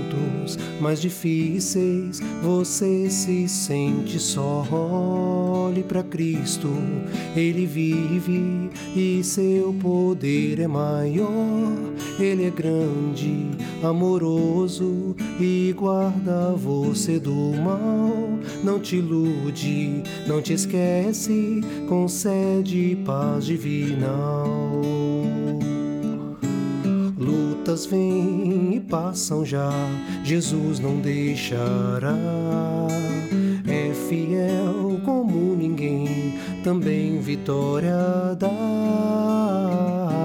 momentos mais difíceis você se sente só, olhe para Cristo, Ele vive e seu poder é maior. Ele é grande, amoroso e guarda você do mal. Não te ilude, não te esquece, concede paz divinal. Lutas vêm e passam já, Jesus não deixará. É fiel como ninguém, também vitória dá.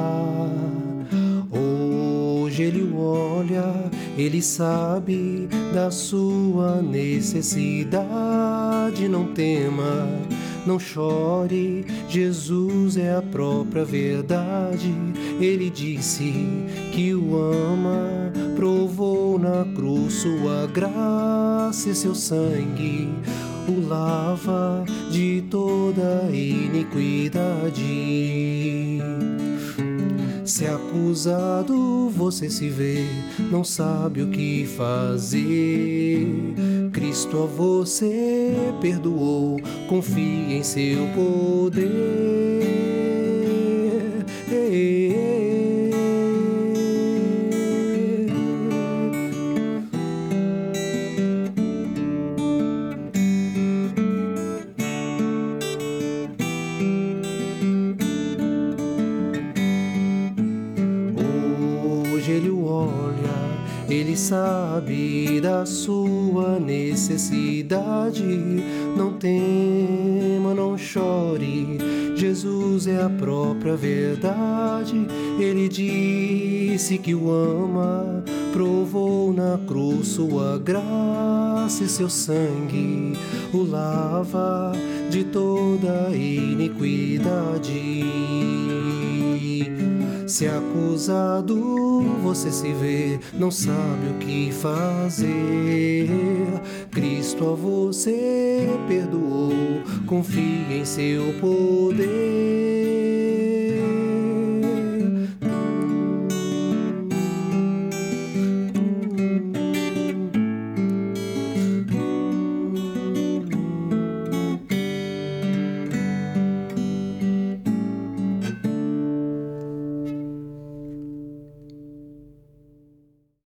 Hoje Ele olha, Ele sabe da sua necessidade. Não tema, não chore, Jesus é a própria verdade. Ele disse que o ama, provou na cruz sua graça e seu sangue o lava de toda iniquidade. Se acusado você se vê, não sabe o que fazer, Cristo a você perdoou, confie em seu poder. Hoje Ele o olha, Ele sabe da sua necessidade. Não tema, não chore, Jesus é a própria verdade. Ele disse que o ama, provou na cruz sua graça e seu sangue o lava de toda iniquidade. Se acusado você se vê, não sabe o que fazer, Cristo a você perdoou, confie em seu poder.